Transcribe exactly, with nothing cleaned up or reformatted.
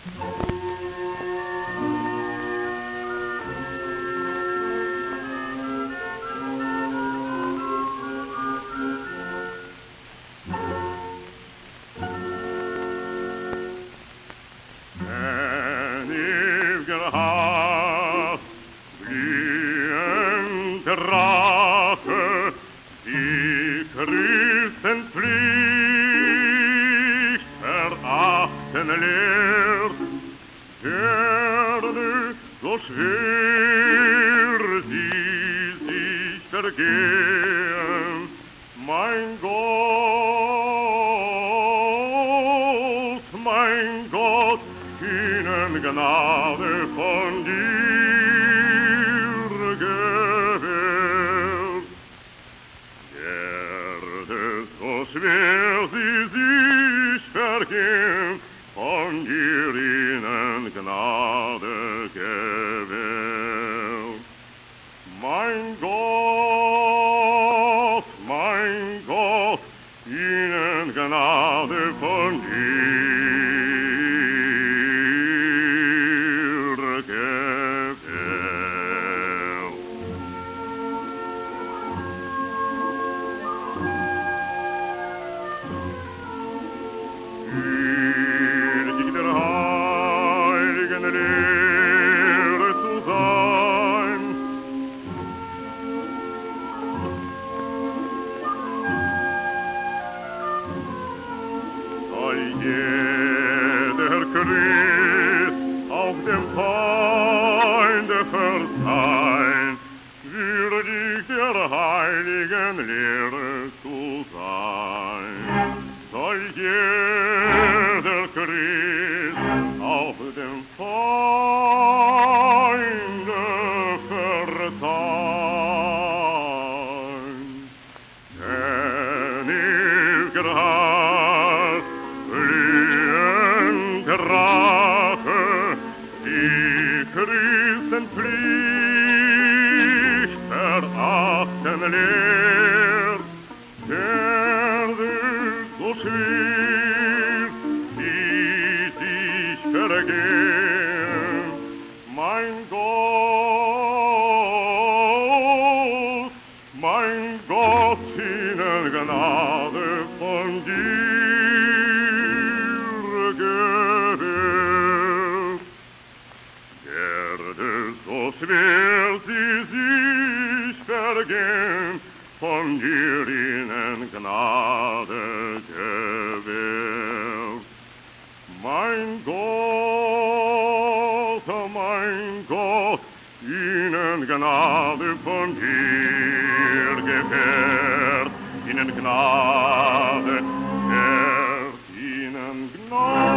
Rache, die Christenpflicht verachten lehrt, gerne so schwer sie sich vergehen, mein Gott, mein Gott, ihnen Gnade von dir gewährt. Werde so schwer sie sich vergehen, von dir ihnen Gnade gewährt. Mein Gott, mein Gott, ihnen Gnade von dir gewährt. Würdig der heiligen Lehre zu sein, soll jeder Christ auf dem Feinde verzeihen, würdig der heiligen Lehre zu sein. Soll jeder Christ auf dem Feinde verzeihen. Denn ewiger Hass, glühende Rache, die Christenpflicht verachten lehrt, werde so schwer sie sich vergehen. Mein Gott, mein Gott, ihnen Gnade von dir gewährt. Werde so schwer sie sich vergehen, von dir ihnen Gnade gewährt. Mein Gott, mein Gott, ihnen Gnade von dir gewährt, ihnen Gnade, gewährt ihnen Gnade.